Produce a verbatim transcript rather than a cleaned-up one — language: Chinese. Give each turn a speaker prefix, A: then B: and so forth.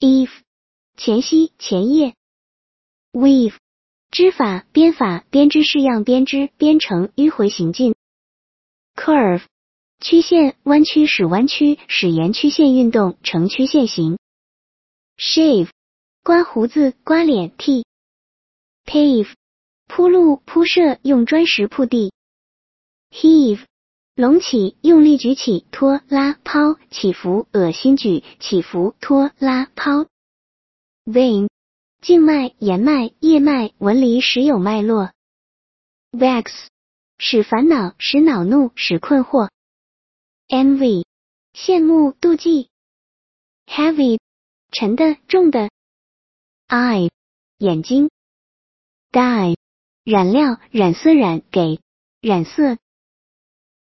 A: eve 前夕前夜 weave 织法编法编织式样编织编程迂回行进 curve 曲线弯曲使弯曲使沿曲线运动呈曲线形 shave 刮胡子刮脸剃 pave 铺路铺设用砖石铺地 heave 隆起用力举起拖拉抛起伏恶心举起伏拖拉抛 vein 静脉延脉叶脉纹理使有脉络 vex 使烦恼使恼怒使困惑 envy 羡慕妒忌 heavy 沉的重的 eye 眼睛 dye 染料染色染给染色